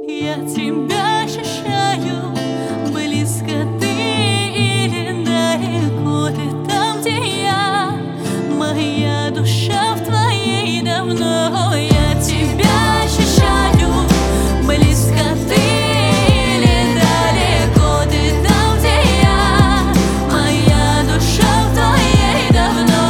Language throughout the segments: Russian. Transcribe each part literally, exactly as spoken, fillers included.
Я тебя ощущаю, близко ты или далеко ты там, где я. Моя душа в твоей давно. Я тебя ощущаю, близко ты или далеко ты там, где я. Моя душа в твоей давно.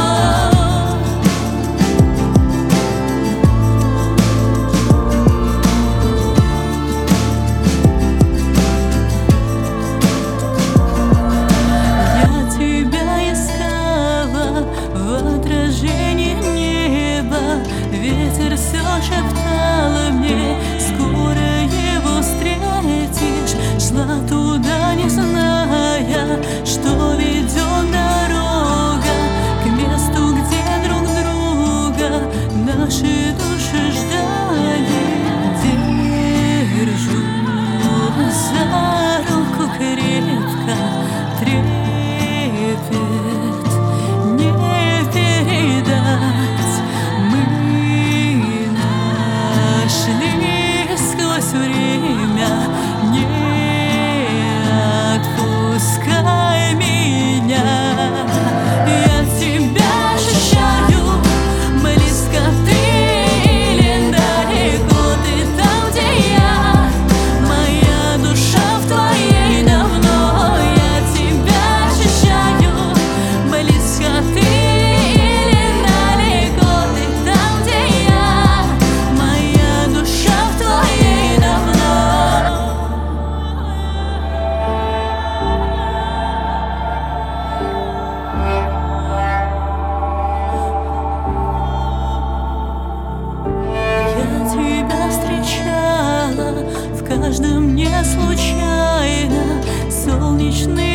Ветер все шептал мне: скоро его встретишь. Шла туда, не зная, что ведет дорога к месту, где друг друга наши души ждали. Держу за руку крепко, трепет не передать. Время, не отпускай меня. Я тебя ощущаю, близко ты или далеко ты там, где я. Моя душа в твоей давно. Я тебя ощущаю, близко ты или далеко ты там, где я. Моя душа в твоей давно. Я тебя встречала в каждом дне случайно, солнечный